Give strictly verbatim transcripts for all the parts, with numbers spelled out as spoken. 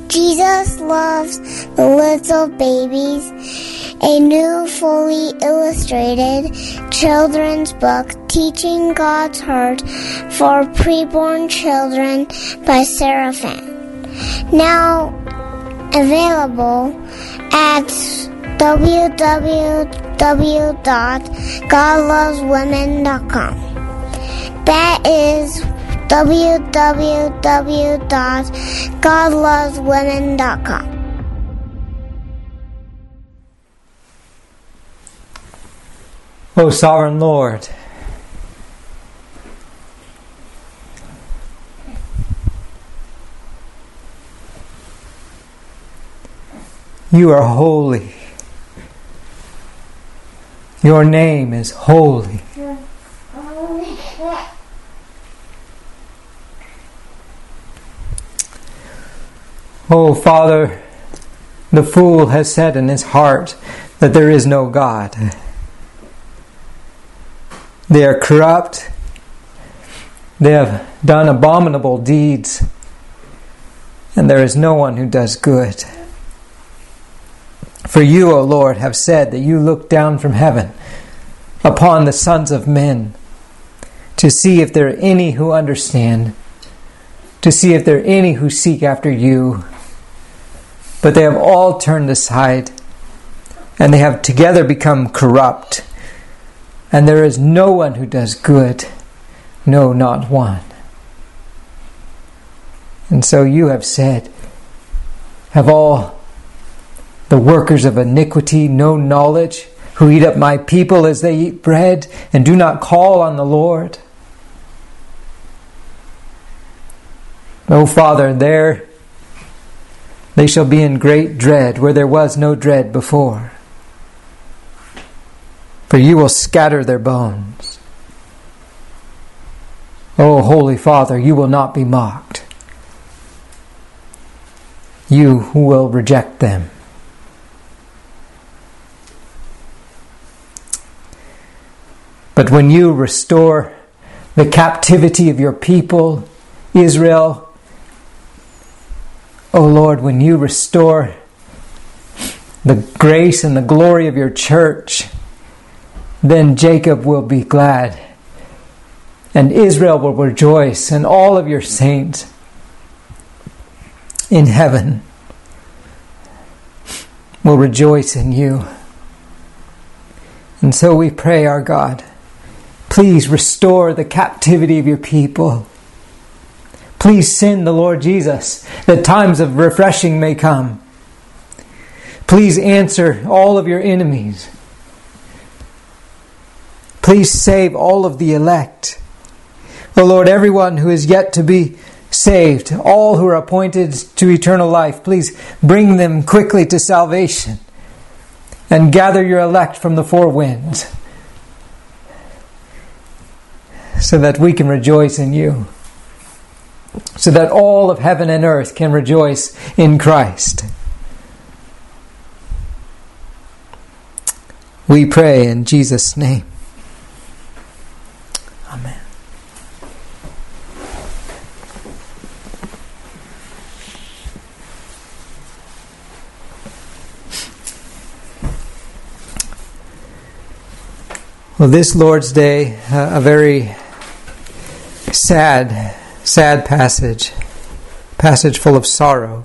Jesus loves the little babies. A new, fully illustrated children's book, Teaching God's Heart for Preborn Children by Sarah Fan. Now available at w w w dot god loves women dot com. That is w w w dot god loves women dot com. O Sovereign Lord, you are holy. Your name is holy. Oh, Father, the fool has said in his heart that there is no God. They are corrupt. They have done abominable deeds. And there is no one who does good. For you, O Lord, have said that you look down from heaven upon the sons of men to see if there are any who understand, to see if there are any who seek after you. But they have all turned aside, and they have together become corrupt. And there is no one who does good, no, not one. And so you have said, have all the workers of iniquity no knowledge, who eat up my people as they eat bread, and do not call on the Lord? O Father, there they shall be in great dread, where there was no dread before. For you will scatter their bones. O Holy Father, you will not be mocked. You who will reject them. But when you restore the captivity of your people, Israel, O Lord, when you restore the grace and the glory of your church, then Jacob will be glad, and Israel will rejoice, and all of your saints in heaven will rejoice in you. And so we pray, our God, please restore the captivity of your people. Please send the Lord Jesus, that times of refreshing may come. Please answer all of your enemies. Please save all of the elect. O Lord, everyone who is yet to be saved, all who are appointed to eternal life, please bring them quickly to salvation and gather your elect from the four winds so that we can rejoice in you, so that all of heaven and earth can rejoice in Christ. We pray in Jesus' name. Amen. Well, this Lord's Day, uh, a very sad, sad passage, passage full of sorrow.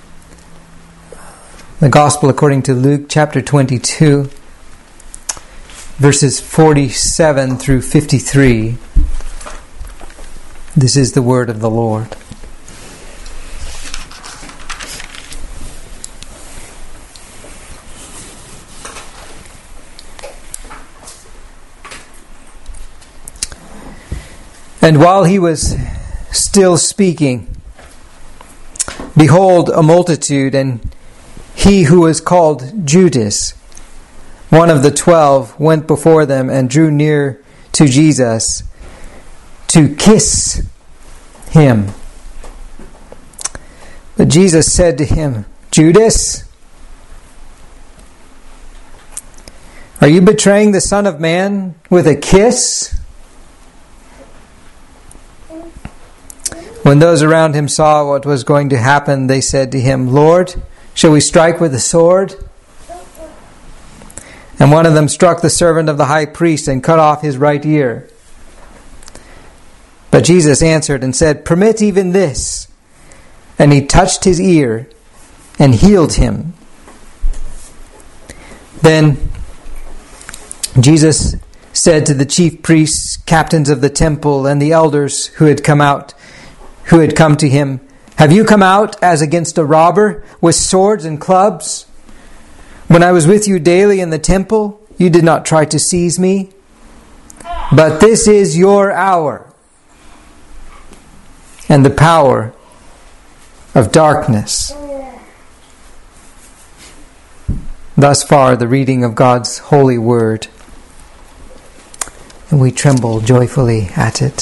The Gospel according to Luke chapter twenty-two, verses forty-seven through fifty-three. This is the word of the Lord. And while he was still speaking, behold, a multitude, and he who was called Judas, one of the twelve, went before them and drew near to Jesus to kiss him. But Jesus said to him, Judas, are you betraying the Son of Man with a kiss? When those around him saw what was going to happen, they said to him, "Lord, shall we strike with the sword?" And one of them struck the servant of the high priest and cut off his right ear. But Jesus answered and said, "Permit even this." And he touched his ear and healed him. Then Jesus said to the chief priests, captains of the temple, and the elders who had come out, who had come to him, "Have you come out as against a robber with swords and clubs? When I was with you daily in the temple, you did not try to seize me. But this is your hour and the power of darkness." Thus far, the reading of God's holy word, and we tremble joyfully at it.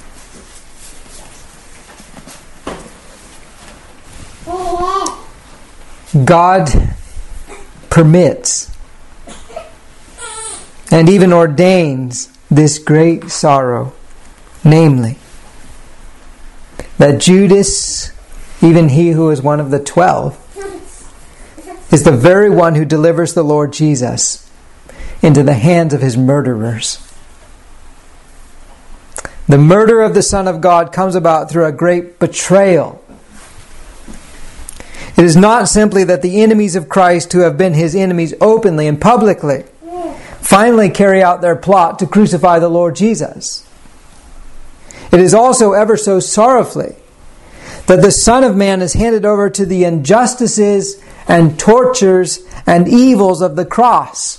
God permits and even ordains this great sorrow, namely, that Judas, even he who is one of the twelve, is the very one who delivers the Lord Jesus into the hands of his murderers. The murder of the Son of God comes about through a great betrayal. It is not simply that the enemies of Christ, who have been his enemies openly and publicly, finally carry out their plot to crucify the Lord Jesus. It is also ever so sorrowfully that the Son of Man is handed over to the injustices and tortures and evils of the cross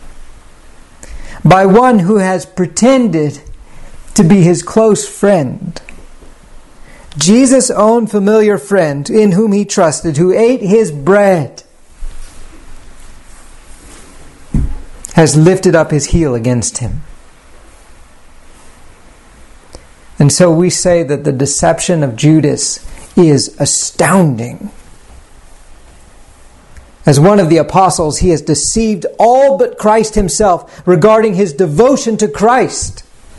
by one who has pretended to be his close friend. Jesus' own familiar friend, in whom he trusted, who ate his bread, has lifted up his heel against him. And so we say that the deception of Judas is astounding. As one of the apostles, he has deceived all but Christ himself regarding his devotion to Christ.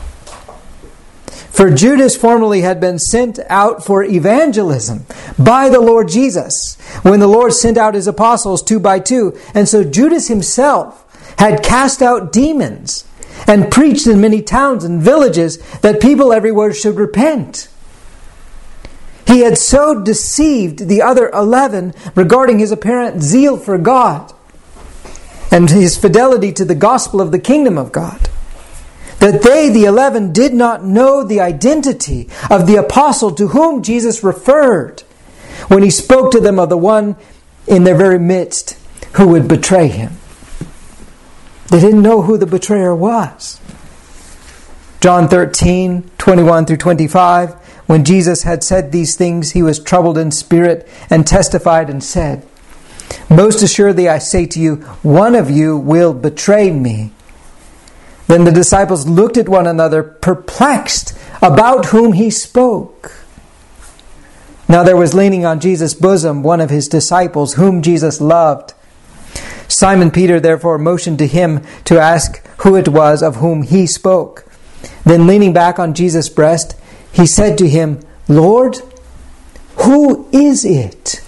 For Judas formerly had been sent out for evangelism by the Lord Jesus, when the Lord sent out his apostles two by two. And so Judas himself had cast out demons and preached in many towns and villages that people everywhere should repent. He had so deceived the other eleven regarding his apparent zeal for God and his fidelity to the gospel of the kingdom of God, that they, the eleven, did not know the identity of the apostle to whom Jesus referred when he spoke to them of the one in their very midst who would betray him. They didn't know who the betrayer was. John thirteen, twenty-one through twenty-five, when Jesus had said these things, he was troubled in spirit and testified and said, "Most assuredly I say to you, one of you will betray me." Then the disciples looked at one another, perplexed about whom he spoke. Now there was leaning on Jesus' bosom one of his disciples, whom Jesus loved. Simon Peter therefore motioned to him to ask who it was of whom he spoke. Then leaning back on Jesus' breast, he said to him, "Lord, who is it?"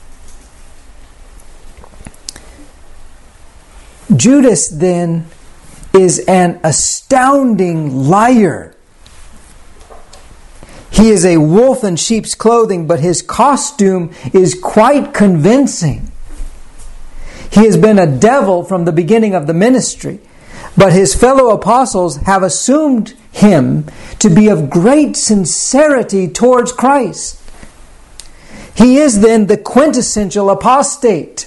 Judas then is an astounding liar. He is a wolf in sheep's clothing, but his costume is quite convincing. He has been a devil from the beginning of the ministry, but his fellow apostles have assumed him to be of great sincerity towards Christ. He is then the quintessential apostate,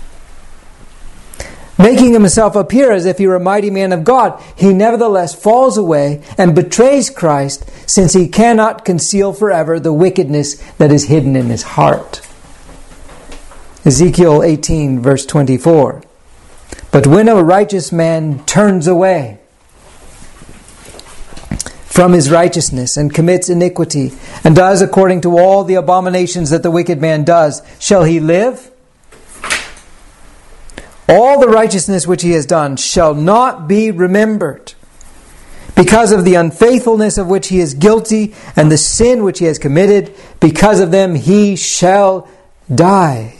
making himself appear as if he were a mighty man of God. He nevertheless falls away and betrays Christ, since he cannot conceal forever the wickedness that is hidden in his heart. Ezekiel eighteen, verse twenty-four. But when a righteous man turns away from his righteousness and commits iniquity and does according to all the abominations that the wicked man does, shall he live? All the righteousness which he has done shall not be remembered, Because of the unfaithfulness of which he is guilty, and the sin which he has committed, because of them he shall die.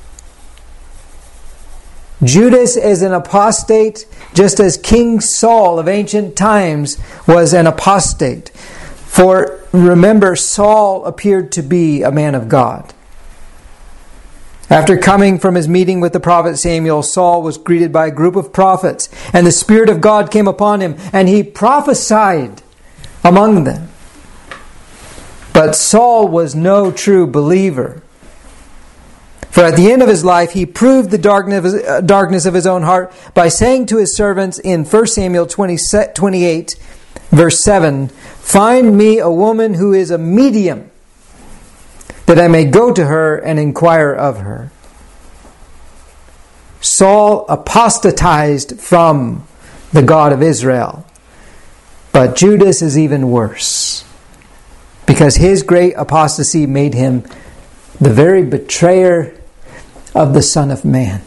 Judas is an apostate, just as King Saul of ancient times was an apostate. For remember, Saul appeared to be a man of God. After coming from his meeting with the prophet Samuel, Saul was greeted by a group of prophets, and the Spirit of God came upon him, and he prophesied among them. But Saul was no true believer. For at the end of his life, he proved the darkness of his own heart by saying to his servants in First Samuel twenty-eight, verse seven, "Find me a woman who is a medium, that I may go to her and inquire of her." Saul apostatized from the God of Israel. But Judas is even worse, because his great apostasy made him the very betrayer of the Son of Man.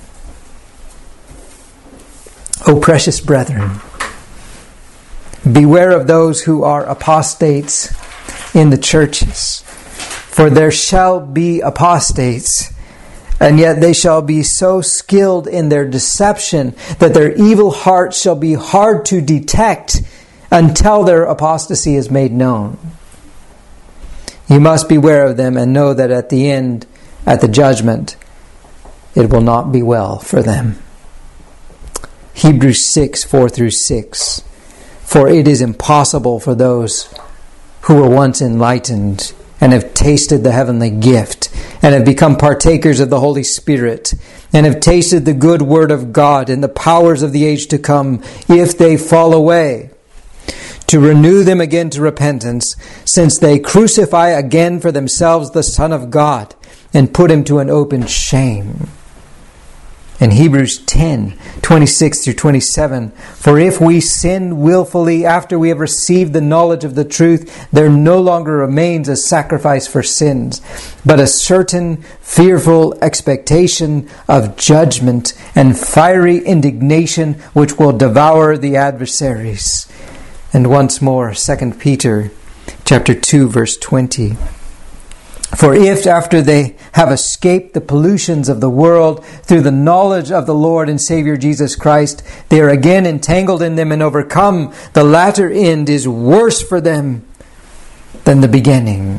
O precious brethren, beware of those who are apostates in the churches. For there shall be apostates, and yet they shall be so skilled in their deception that their evil hearts shall be hard to detect until their apostasy is made known. You must beware of them and know that at the end, at the judgment, it will not be well for them. Hebrews six, four through six. For it is impossible for those who were once enlightened and have tasted the heavenly gift, and have become partakers of the Holy Spirit, and have tasted the good word of God and the powers of the age to come, if they fall away, to renew them again to repentance, since they crucify again for themselves the Son of God, and put him to an open shame. In Hebrews ten, twenty-six through twenty-seven, for if we sin willfully after we have received the knowledge of the truth, there no longer remains a sacrifice for sins, but a certain fearful expectation of judgment and fiery indignation which will devour the adversaries. And once more, Second Peter chapter two, verse twenty. For if after they have escaped the pollutions of the world through the knowledge of the Lord and Savior Jesus Christ, they are again entangled in them and overcome, the latter end is worse for them than the beginning.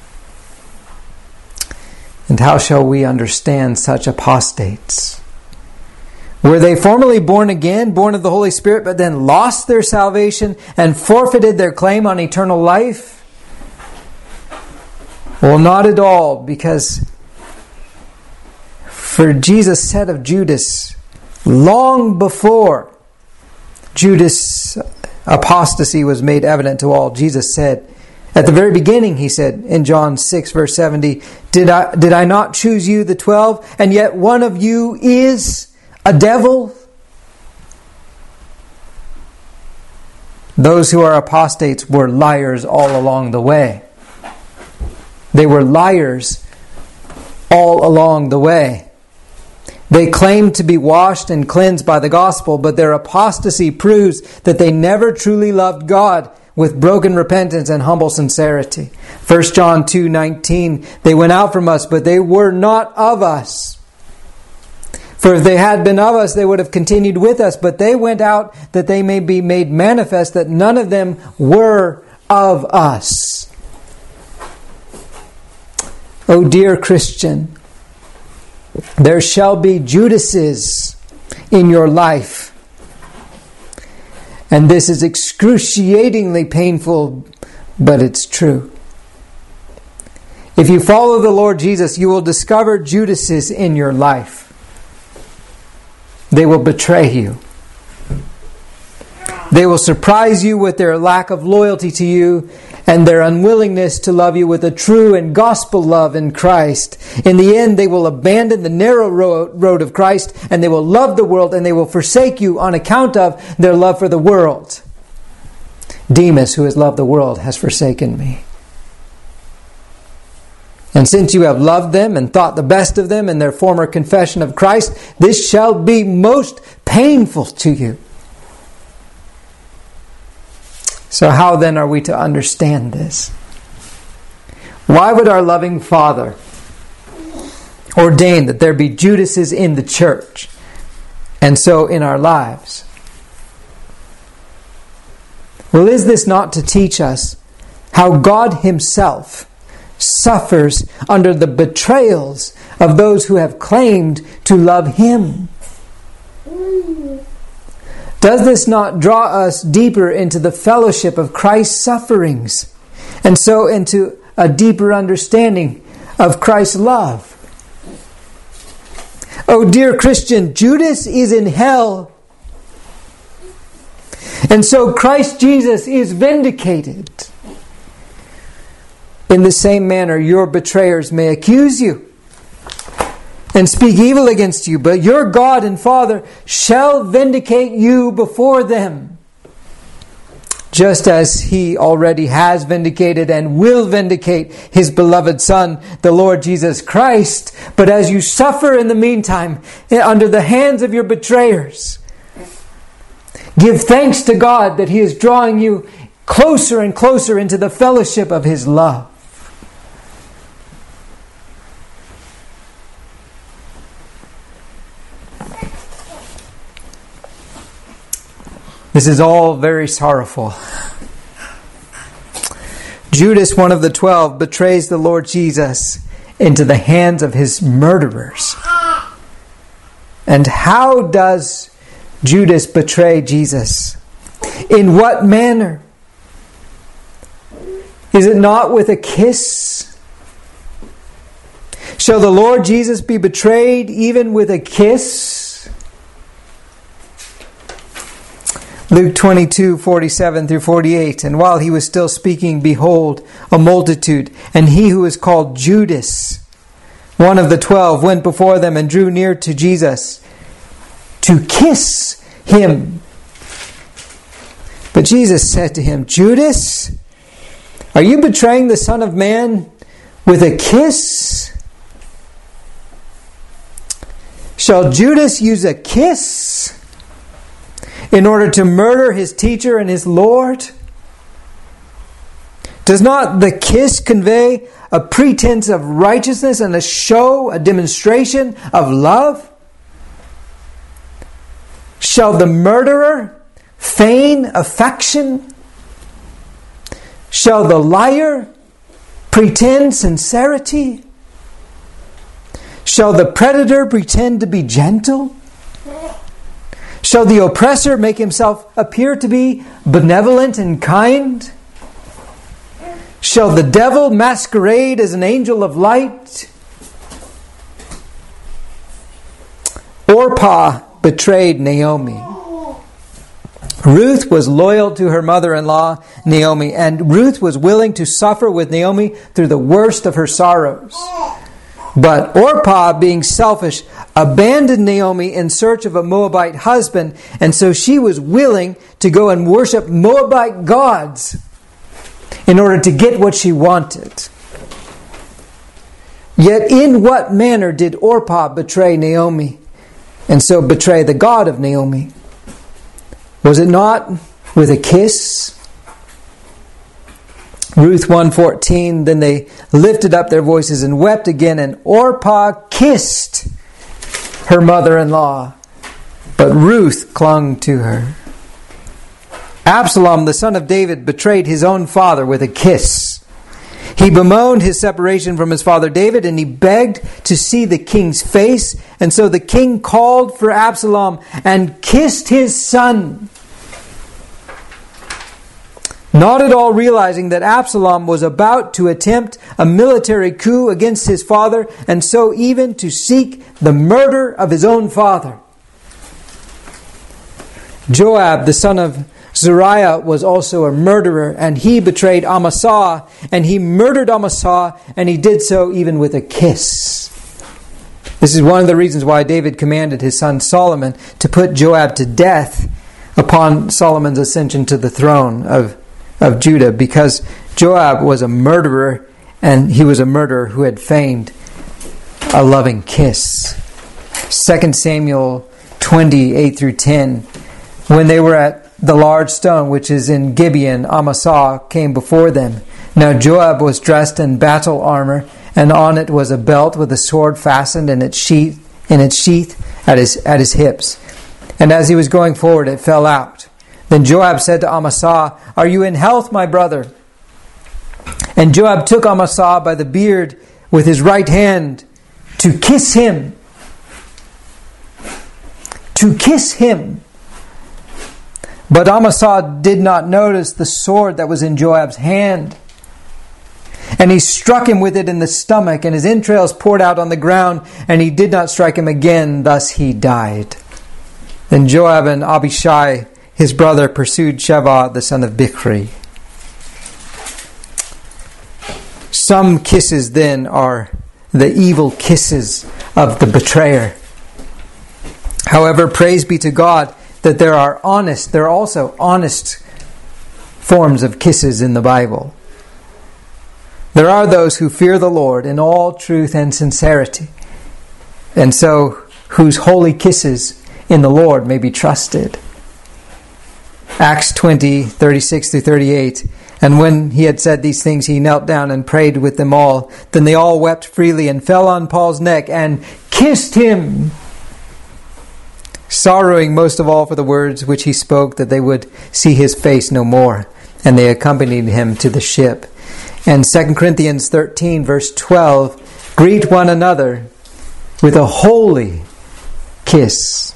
And how shall we understand such apostates? Were they formerly born again, born of the Holy Spirit, but then lost their salvation and forfeited their claim on eternal life? Well, not at all, because for Jesus said of Judas, long before Judas' apostasy was made evident to all, Jesus said, at the very beginning, he said in John six, verse seventy, Did I, did I not choose you, the twelve, and yet one of you is a devil? Those who are apostates were liars all along the way. They were liars all along the way. They claimed to be washed and cleansed by the gospel, but their apostasy proves that they never truly loved God with broken repentance and humble sincerity. First John two nineteen, they went out from us, but they were not of us. For if they had been of us, they would have continued with us, but they went out that they may be made manifest that none of them were of us. O dear Christian, there shall be Judases in your life. And this is excruciatingly painful, but it's true. If you follow the Lord Jesus, you will discover Judases in your life. They will betray you. They will surprise you with their lack of loyalty to you and their unwillingness to love you with a true and gospel love in Christ. In the end, they will abandon the narrow road of Christ, and they will love the world, and they will forsake you on account of their love for the world. Demas, who has loved the world, has forsaken me. And since you have loved them and thought the best of them in their former confession of Christ, this shall be most painful to you. So how then are we to understand this? Why would our loving Father ordain that there be Judases in the church, and so in our lives? Well, is this not to teach us how God Himself suffers under the betrayals of those who have claimed to love Him? Does this not draw us deeper into the fellowship of Christ's sufferings, and so into a deeper understanding of Christ's love? Oh, dear Christian, Judas is in hell. And so Christ Jesus is vindicated. In the same manner, your betrayers may accuse you and speak evil against you, but your God and Father shall vindicate you before them, just as He already has vindicated and will vindicate His beloved Son, the Lord Jesus Christ. But as you suffer in the meantime under the hands of your betrayers, give thanks to God that He is drawing you closer and closer into the fellowship of His love. This is all very sorrowful. Judas, one of the twelve, betrays the Lord Jesus into the hands of his murderers. And how does Judas betray Jesus? In what manner? Is it not with a kiss? Shall the Lord Jesus be betrayed even with a kiss? Luke twenty-two, forty-seven through forty-eight. And while he was still speaking, behold, a multitude, and he who is called Judas, one of the twelve, went before them and drew near to Jesus to kiss him. But Jesus said to him, Judas, are you betraying the Son of Man with a kiss? Shall Judas use a kiss in order to murder his teacher and his Lord? Does not the kiss convey a pretense of righteousness and a show, a demonstration of love? Shall the murderer feign affection? Shall the liar pretend sincerity? Shall the predator pretend to be gentle? Shall the oppressor make himself appear to be benevolent and kind? Shall the devil masquerade as an angel of light? Orpah betrayed Naomi. Ruth was loyal to her mother-in-law, Naomi, and Ruth was willing to suffer with Naomi through the worst of her sorrows. But Orpah, being selfish, abandoned Naomi in search of a Moabite husband, and so she was willing to go and worship Moabite gods in order to get what she wanted. Yet in what manner did Orpah betray Naomi, and so betray the God of Naomi? Was it not with a kiss? Ruth one fourteen, then they lifted up their voices and wept again, and Orpah kissed her mother-in-law, but Ruth clung to her. Absalom, the son of David, betrayed his own father with a kiss. He bemoaned his separation from his father David, and he begged to see the king's face, and so the king called for Absalom and kissed his son, not at all realizing that Absalom was about to attempt a military coup against his father, and so even to seek the murder of his own father. Joab, the son of Zeruiah, was also a murderer, and he betrayed Amasa, and he murdered Amasa, and he did so even with a kiss. This is one of the reasons why David commanded his son Solomon to put Joab to death upon Solomon's ascension to the throne of of Judah, because Joab was a murderer, and he was a murderer who had feigned a loving kiss. Second Samuel twenty, eight through ten. When they were at the large stone which is in Gibeon, Amasa came before them. Now Joab was dressed in battle armor, and on it was a belt with a sword fastened in its sheath, in its sheath at his at his hips. And as he was going forward, it fell out. Then Joab said to Amasa, "Are you in health, my brother?" And Joab took Amasa by the beard with his right hand to kiss him. To kiss him. But Amasa did not notice the sword that was in Joab's hand. And he struck him with it in the stomach, and his entrails poured out on the ground, and he did not strike him again. Thus he died. Then Joab and Abishai, his brother, pursued Sheba, the son of Bichri. Some kisses then are the evil kisses of the betrayer. However, praise be to God that there are honest, there are also honest forms of kisses in the Bible. There are those who fear the Lord in all truth and sincerity, and so whose holy kisses in the Lord may be trusted. Acts twenty, thirty-six through thirty-eight. And when he had said these things, he knelt down and prayed with them all. Then they all wept freely and fell on Paul's neck and kissed him, sorrowing most of all for the words which he spoke, that they would see his face no more. And they accompanied him to the ship. And Second Corinthians thirteen, verse twelve, greet one another with a holy kiss.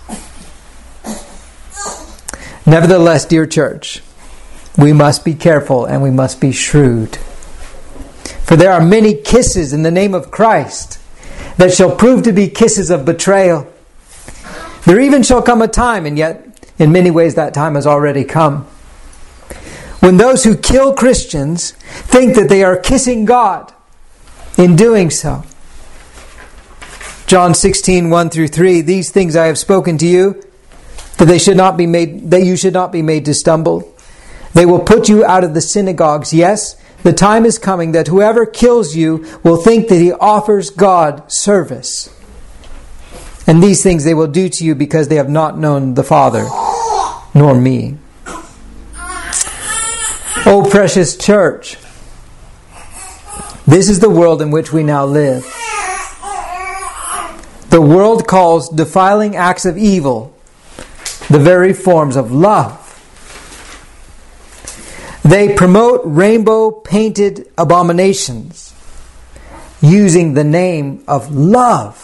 Nevertheless, dear church, we must be careful and we must be shrewd. For there are many kisses in the name of Christ that shall prove to be kisses of betrayal. There even shall come a time, and yet in many ways that time has already come, when those who kill Christians think that they are kissing God in doing so. John sixteen, one through three, these things I have spoken to you, that they should not be made, that you should not be made to stumble. They will put you out of the synagogues. Yes, the time is coming that whoever kills you will think that he offers God service. And these things they will do to you because they have not known the Father, nor me. Oh, precious church, this is the world in which we now live. The world calls defiling acts of evil the very forms of love. They promote rainbow-painted abominations using the name of love.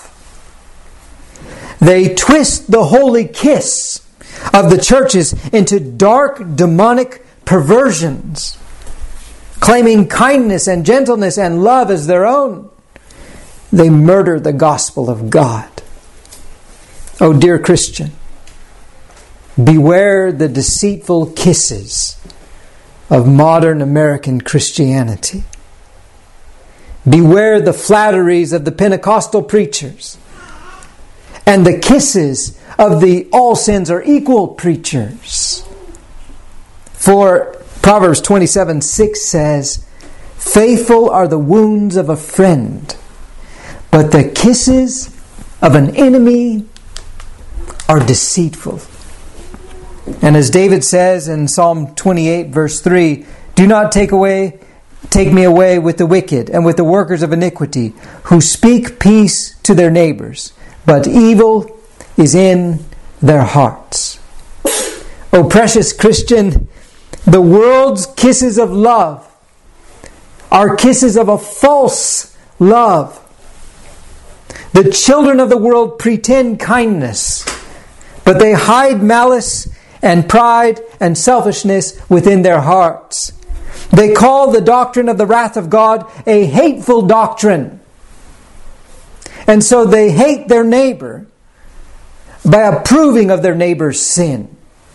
They twist the holy kiss of the churches into dark, demonic perversions, claiming kindness and gentleness and love as their own. They murder the gospel of God. Oh, dear Christian, beware the deceitful kisses of modern American Christianity. Beware the flatteries of the Pentecostal preachers and the kisses of the all sins are equal preachers. For Proverbs twenty-seven, six says, faithful are the wounds of a friend, but the kisses of an enemy are deceitful. And as David says in Psalm twenty-eight, verse three, do not take away, take me away with the wicked and with the workers of iniquity, who speak peace to their neighbors, but evil is in their hearts. O precious Christian, the world's kisses of love are kisses of a false love. The children of the world pretend kindness, but they hide malice and pride and selfishness within their hearts. They call the doctrine of the wrath of God a hateful doctrine. And so they hate their neighbor by approving of their neighbor's sin.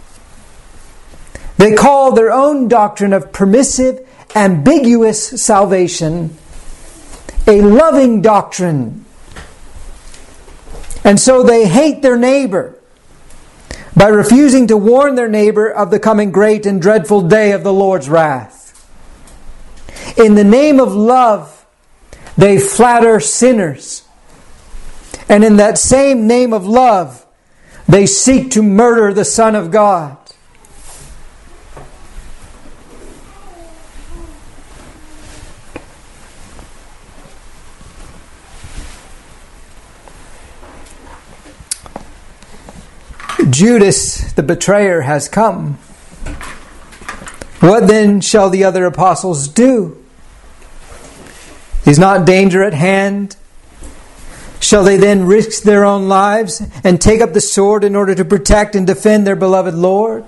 They call their own doctrine of permissive, ambiguous salvation a loving doctrine. And so they hate their neighbor by refusing to warn their neighbor of the coming great and dreadful day of the Lord's wrath. In the name of love, they flatter sinners. And in that same name of love, they seek to murder the Son of God. Judas, the betrayer, has come. What then shall the other apostles do? Is not danger at hand? Shall they then risk their own lives and take up the sword in order to protect and defend their beloved Lord?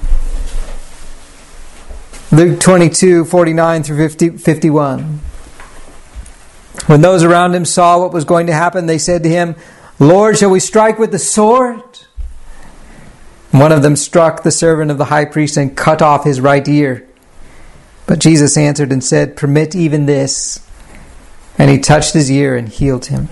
Luke twenty-two, forty-nine through fifty, fifty-one. When those around him saw what was going to happen, they said to him, Lord, shall we strike with the sword? One of them struck the servant of the high priest and cut off his right ear. But Jesus answered and said, permit even this. And he touched his ear and healed him.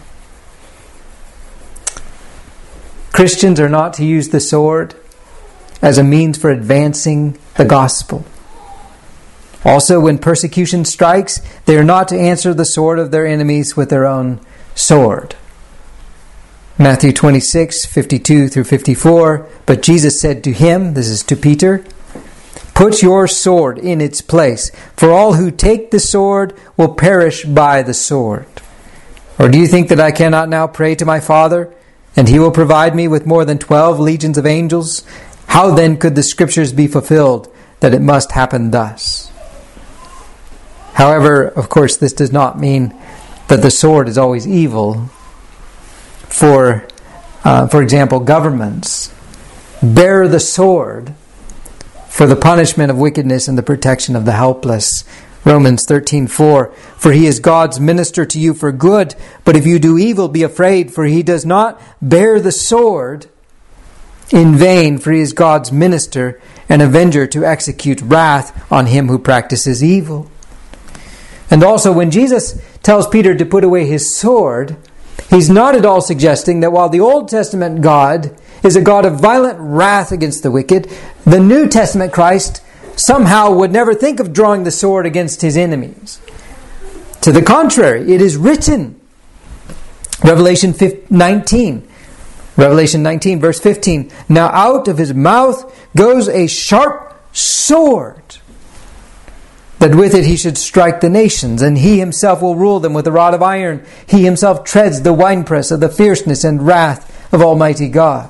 Christians are not to use the sword as a means for advancing the gospel. Also, when persecution strikes, they are not to answer the sword of their enemies with their own sword. Matthew twenty-six, fifty-two through fifty-four. But Jesus said to him, this is to Peter, put your sword in its place, for all who take the sword will perish by the sword. Or do you think that I cannot now pray to my Father, and he will provide me with more than twelve legions of angels? How then could the scriptures be fulfilled that it must happen thus? However, of course, this does not mean that the sword is always evil. For, uh, for example, governments bear the sword for the punishment of wickedness and the protection of the helpless. Romans thirteen four. For he is God's minister to you for good, but if you do evil, be afraid, for he does not bear the sword in vain, for he is God's minister, an avenger to execute wrath on him who practices evil. And also, when Jesus tells Peter to put away his sword, he's not at all suggesting that while the Old Testament God is a God of violent wrath against the wicked, the New Testament Christ somehow would never think of drawing the sword against his enemies. To the contrary, it is written, Revelation nineteen, Revelation nineteen, verse fifteen, now out of his mouth goes a sharp sword, that with it he should strike the nations, and he himself will rule them with a rod of iron. He himself treads the winepress of the fierceness and wrath of Almighty God.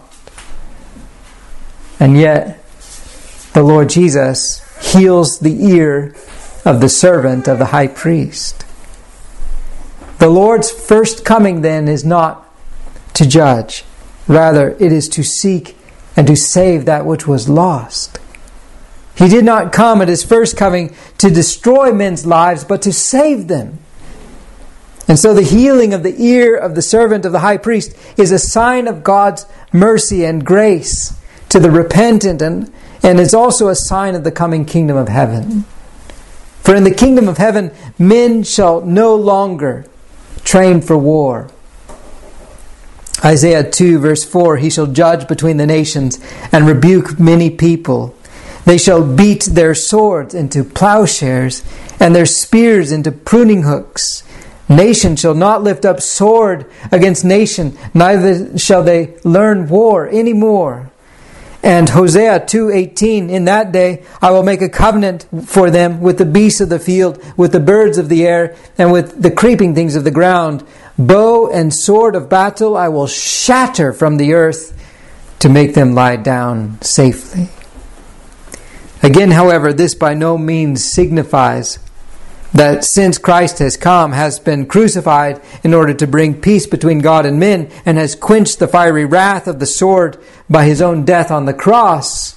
And yet, the Lord Jesus heals the ear of the servant of the high priest. The Lord's first coming, then, is not to judge. Rather, it is to seek and to save that which was lost. He did not come at his first coming to destroy men's lives, but to save them. And so the healing of the ear of the servant of the high priest is a sign of God's mercy and grace to the repentant, and, and it's also a sign of the coming kingdom of heaven. For in the kingdom of heaven, men shall no longer train for war. Isaiah two, verse four, he shall judge between the nations and rebuke many people. They shall beat their swords into plowshares and their spears into pruning hooks. Nation shall not lift up sword against nation, neither shall they learn war any more. And Hosea two eighteen, in that day I will make a covenant for them with the beasts of the field, with the birds of the air, and with the creeping things of the ground. Bow and sword of battle I will shatter from the earth to make them lie down safely. Again, however, this by no means signifies that since Christ has come, has been crucified in order to bring peace between God and men, and has quenched the fiery wrath of the sword by his own death on the cross,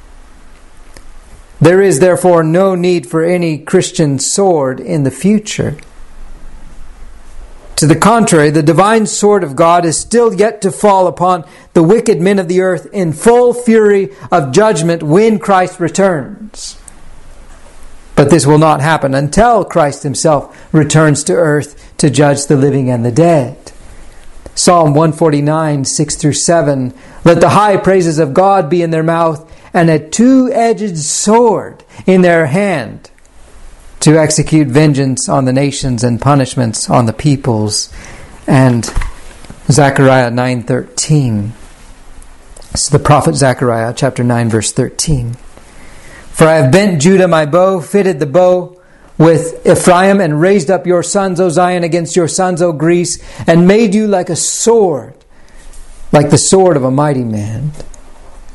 there is therefore no need for any Christian sword in the future. To the contrary, the divine sword of God is still yet to fall upon the wicked men of the earth in full fury of judgment when Christ returns. But this will not happen until Christ himself returns to earth to judge the living and the dead. Psalm one forty-nine, six through seven. Let the high praises of God be in their mouth, and a two-edged sword in their hand, to execute vengeance on the nations and punishments on the peoples. And Zechariah nine thirteen. It's the prophet Zechariah, chapter nine, verse thirteen. For I have bent Judah my bow, fitted the bow with Ephraim, and raised up your sons, O Zion, against your sons, O Greece, and made you like a sword, like the sword of a mighty man.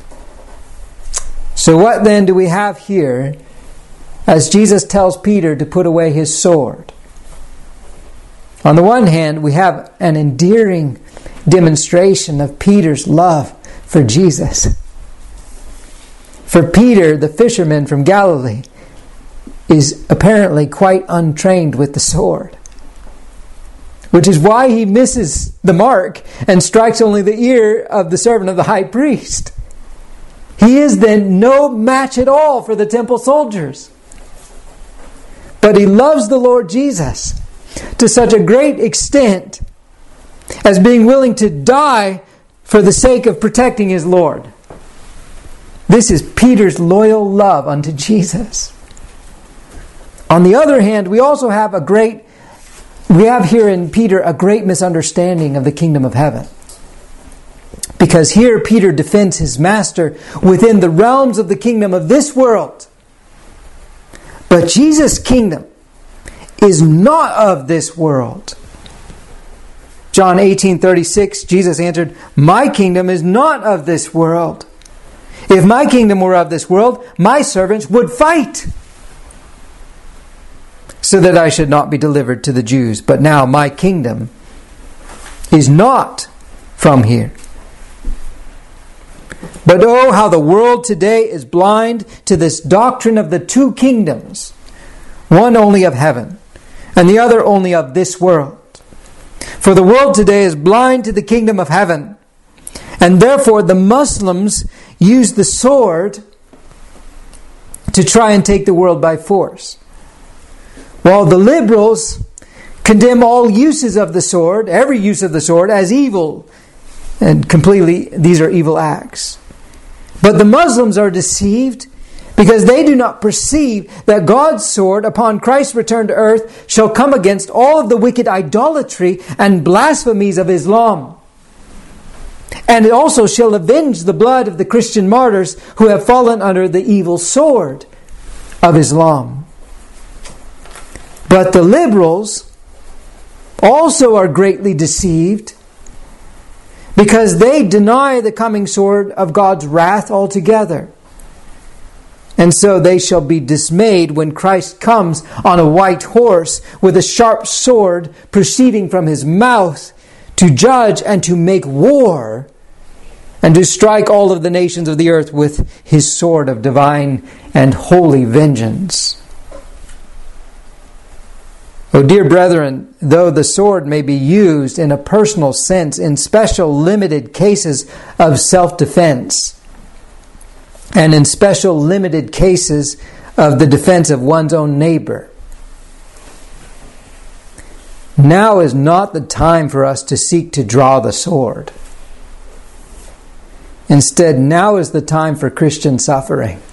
So what then do we have here as Jesus tells Peter to put away his sword? On the one hand, we have an endearing demonstration of Peter's love for Jesus. For Peter, the fisherman from Galilee, is apparently quite untrained with the sword, which is why he misses the mark and strikes only the ear of the servant of the high priest. He is then no match at all for the temple soldiers. But he loves the Lord Jesus to such a great extent as being willing to die for the sake of protecting his Lord. This is Peter's loyal love unto Jesus. On the other hand, we also have a great, we have here in Peter a great misunderstanding of the kingdom of heaven. Because here Peter defends his master within the realms of the kingdom of this world. But Jesus' kingdom is not of this world. John eighteen thirty-six, Jesus answered, "My kingdom is not of this world. If my kingdom were of this world, my servants would fight, so that I should not be delivered to the Jews. But now my kingdom is not from here." But oh, how the world today is blind to this doctrine of the two kingdoms, one only of heaven, and the other only of this world. For the world today is blind to the kingdom of heaven, and therefore the Muslims use the sword to try and take the world by force, while the liberals condemn all uses of the sword, every use of the sword, as evil, and completely these are evil acts. But the Muslims are deceived because they do not perceive that God's sword, upon Christ's return to earth, shall come against all of the wicked idolatry and blasphemies of Islam. And it also shall avenge the blood of the Christian martyrs who have fallen under the evil sword of Islam. But the liberals also are greatly deceived because they deny the coming sword of God's wrath altogether. And so they shall be dismayed when Christ comes on a white horse with a sharp sword proceeding from his mouth to judge and to make war and to strike all of the nations of the earth with his sword of divine and holy vengeance. Oh, dear brethren, though the sword may be used in a personal sense in special limited cases of self-defense, and in special limited cases of the defense of one's own neighbor, now is not the time for us to seek to draw the sword. Instead, now is the time for Christian suffering,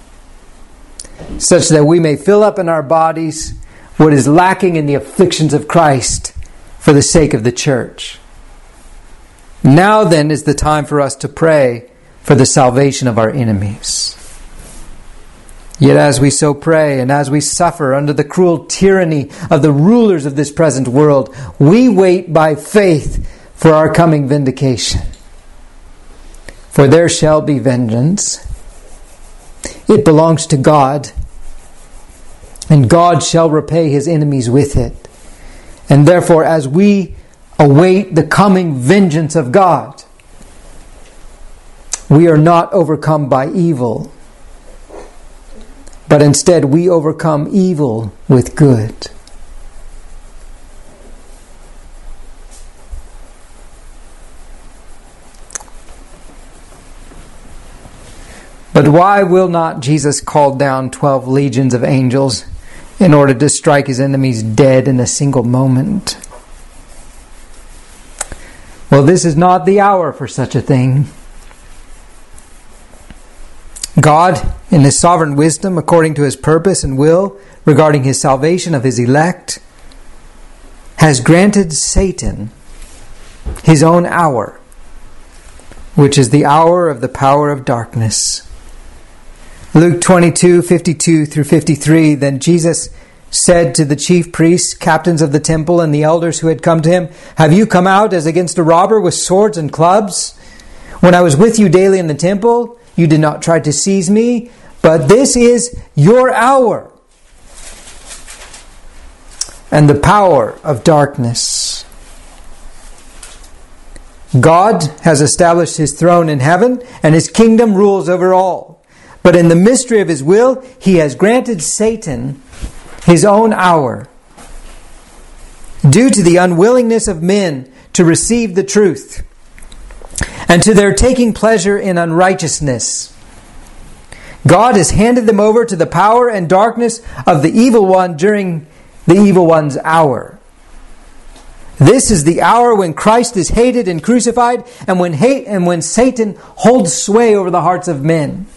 such that we may fill up in our bodies what is lacking in the afflictions of Christ for the sake of the church. Now then is the time for us to pray for the salvation of our enemies. Yet as we so pray and as we suffer under the cruel tyranny of the rulers of this present world, we wait by faith for our coming vindication. For there shall be vengeance. It belongs to God, and God shall repay his enemies with it. And therefore, as we await the coming vengeance of God, we are not overcome by evil, but instead we overcome evil with good. But why will not Jesus call down twelve legions of angels in order to strike his enemies dead in a single moment? Well, this is not the hour for such a thing. God, in his sovereign wisdom, according to his purpose and will regarding his salvation of his elect, has granted Satan his own hour, which is the hour of the power of darkness. Luke twenty-two, fifty-two through fifty-three, then Jesus said to the chief priests, captains of the temple, and the elders who had come to him, "Have you come out as against a robber with swords and clubs? When I was with you daily in the temple, you did not try to seize me, but this is your hour and the power of darkness. God has established his throne in heaven, and his kingdom rules over all. But in the mystery of his will, he has granted Satan his own hour, due to the unwillingness of men to receive the truth, and to their taking pleasure in unrighteousness. God has handed them over to the power and darkness of the evil one during the evil one's hour. This is the hour when Christ is hated and crucified, and when hate and when Satan holds sway over the hearts of men.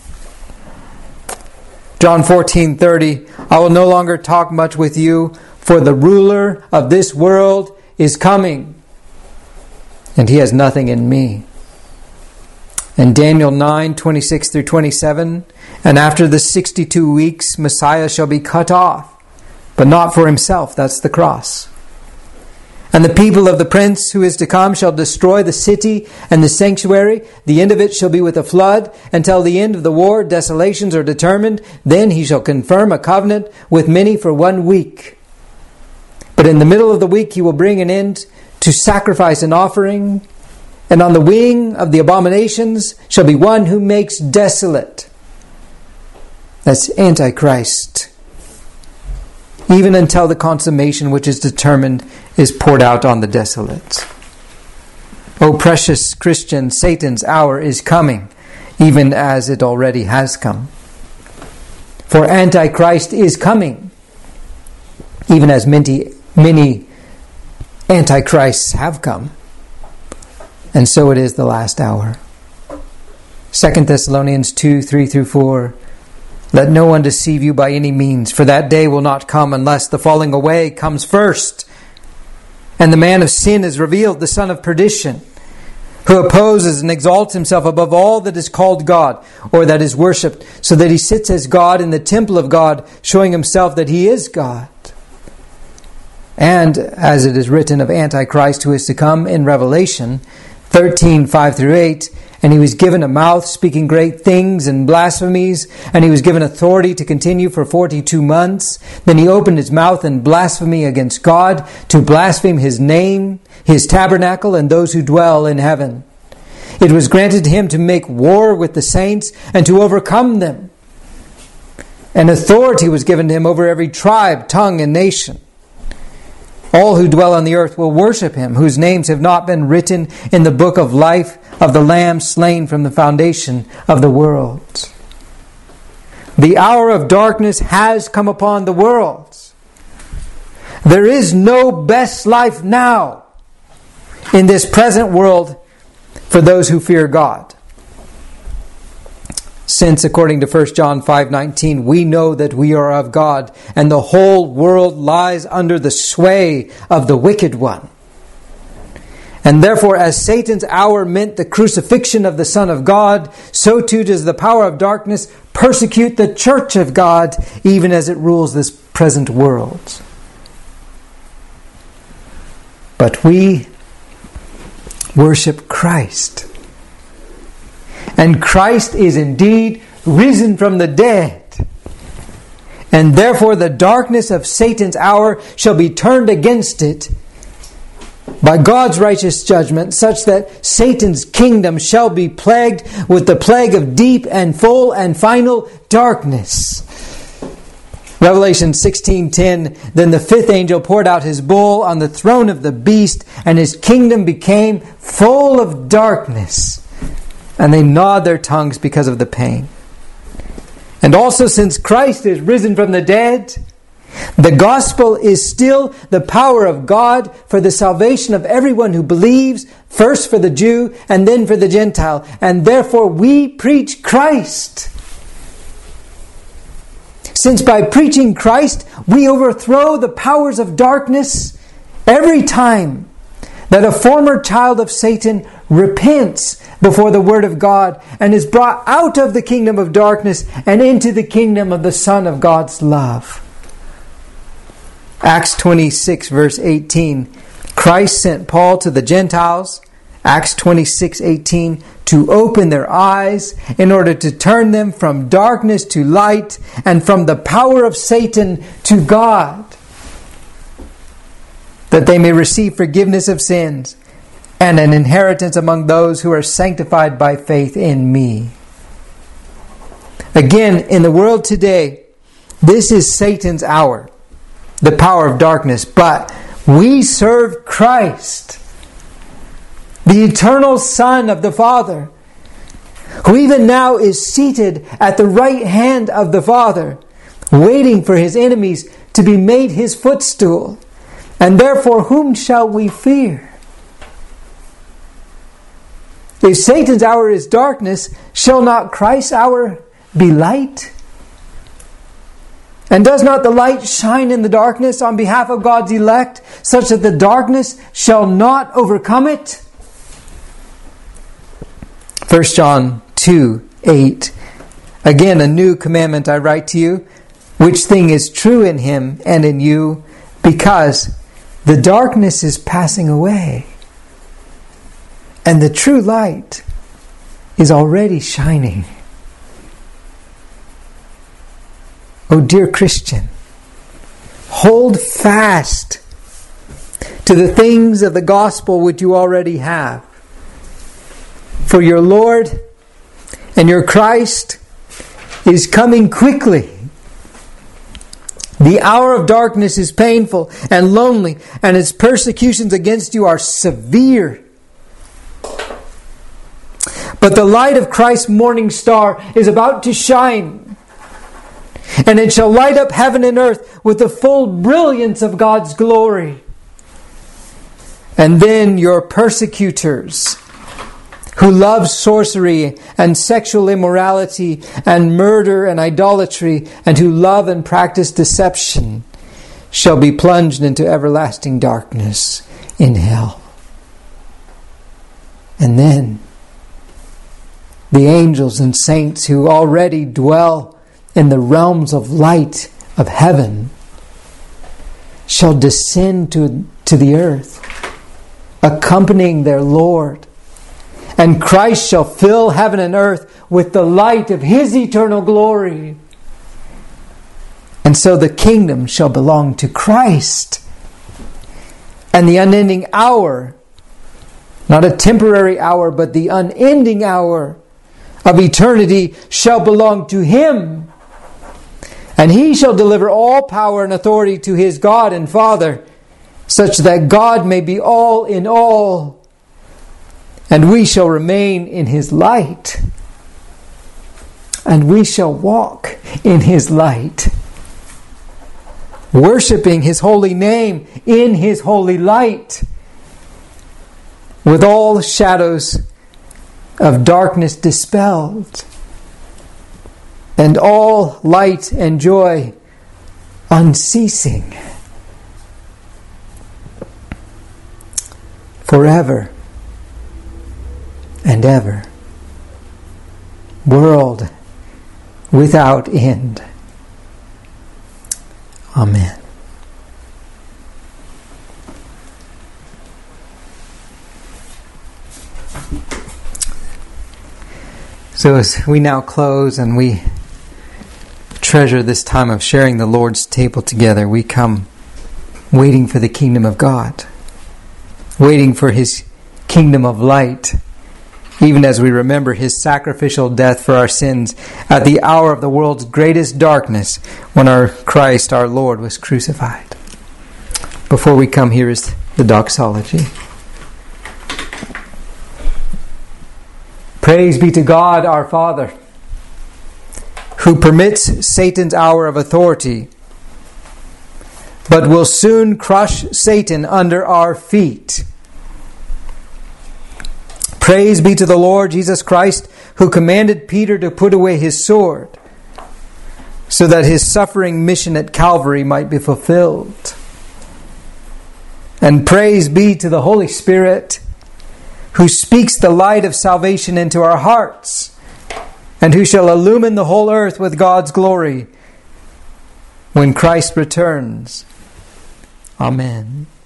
John fourteen thirty, I will no longer talk much with you, for the ruler of this world is coming, and he has nothing in me. And Daniel nine twenty-six through twenty-seven, and after the sixty-two weeks, Messiah shall be cut off, but not for himself, that's the cross. And the people of the prince who is to come shall destroy the city and the sanctuary. The end of it shall be with a flood. Until the end of the war, desolations are determined. Then he shall confirm a covenant with many for one week. But in the middle of the week he will bring an end to sacrifice and offering. And on the wing of the abominations shall be one who makes desolate. That's Antichrist. Even until the consummation which is determined is poured out on the desolate. O precious Christian, Satan's hour is coming, even as it already has come. For Antichrist is coming, even as many, many Antichrists have come. And so it is the last hour. Second Thessalonians two, three through four. Let no one deceive you by any means, for that day will not come unless the falling away comes first. And the man of sin is revealed, the son of perdition, who opposes and exalts himself above all that is called God, or that is worshipped, so that he sits as God in the temple of God, showing himself that he is God. And, as it is written of Antichrist who is to come in Revelation thirteen, five through eight, and he was given a mouth speaking great things and blasphemies, and he was given authority to continue for forty-two months. Then he opened his mouth in blasphemy against God, to blaspheme his name, his tabernacle, and those who dwell in heaven. It was granted to him to make war with the saints and to overcome them. And authority was given to him over every tribe, tongue, and nation. All who dwell on the earth will worship him, whose names have not been written in the book of life of the Lamb slain from the foundation of the world. The hour of darkness has come upon the world. There is no best life now in this present world for those who fear God. Since, according to First John five nineteen, we know that we are of God, and the whole world lies under the sway of the wicked one. And therefore, as Satan's hour meant the crucifixion of the Son of God, so too does the power of darkness persecute the church of God, even as it rules this present world. But we worship Christ. And Christ is indeed risen from the dead. And therefore the darkness of Satan's hour shall be turned against it by God's righteous judgment, such that Satan's kingdom shall be plagued with the plague of deep and full and final darkness. Revelation sixteen ten, then the fifth angel poured out his bowl on the throne of the beast, and his kingdom became full of darkness. And they gnawed their tongues because of the pain. And also, since Christ is risen from the dead, the gospel is still the power of God for the salvation of everyone who believes, first for the Jew and then for the Gentile. And therefore we preach Christ. Since by preaching Christ we overthrow the powers of darkness every time that a former child of Satan repents before the Word of God and is brought out of the kingdom of darkness and into the kingdom of the Son of God's love. Acts twenty-six verse eighteen. Christ sent Paul to the Gentiles Acts twenty-six eighteen, to open their eyes in order to turn them from darkness to light and from the power of Satan to God, that they may receive forgiveness of sins and an inheritance among those who are sanctified by faith in me. Again, in the world today, this is Satan's hour, the power of darkness, but we serve Christ, the eternal Son of the Father, who even now is seated at the right hand of the Father, waiting for his enemies to be made his footstool. And therefore, whom shall we fear? If Satan's hour is darkness, shall not Christ's hour be light? And does not the light shine in the darkness on behalf of God's elect, such that the darkness shall not overcome it? First John two eight. Again, a new commandment I write to you, which thing is true in him and in you, because the darkness is passing away, and the true light is already shining. Oh, dear Christian, hold fast to the things of the gospel which you already have. For your Lord and your Christ is coming quickly. The hour of darkness is painful and lonely, and its persecutions against you are severe. But the light of Christ's morning star is about to shine, and it shall light up heaven and earth with the full brilliance of God's glory. And then your persecutors, who love sorcery and sexual immorality and murder and idolatry, and who love and practice deception, shall be plunged into everlasting darkness in hell. And then the angels and saints who already dwell in the realms of light of heaven shall descend to, to the earth, accompanying their Lord. And Christ shall fill heaven and earth with the light of his eternal glory. And so the kingdom shall belong to Christ. And the unending hour, not a temporary hour, but the unending hour of eternity shall belong to him. And he shall deliver all power and authority to his God and Father, such that God may be all in all, and we shall remain in his light, and we shall walk in his light, worshiping his holy name in his holy light, with all shadows of darkness dispelled, and all light and joy unceasing, forever and ever, world without end. Amen. So as we now close and we treasure this time of sharing the Lord's table together, we come waiting for the kingdom of God, waiting for his kingdom of light, even as we remember his sacrificial death for our sins at the hour of the world's greatest darkness, when our Christ, our Lord, was crucified. Before we come, here is the doxology. Praise be to God our Father, who permits Satan's hour of authority, but will soon crush Satan under our feet. Praise be to the Lord Jesus Christ, who commanded Peter to put away his sword, so that his suffering mission at Calvary might be fulfilled. And praise be to the Holy Spirit, who speaks the light of salvation into our hearts, and who shall illumine the whole earth with God's glory when Christ returns. Amen.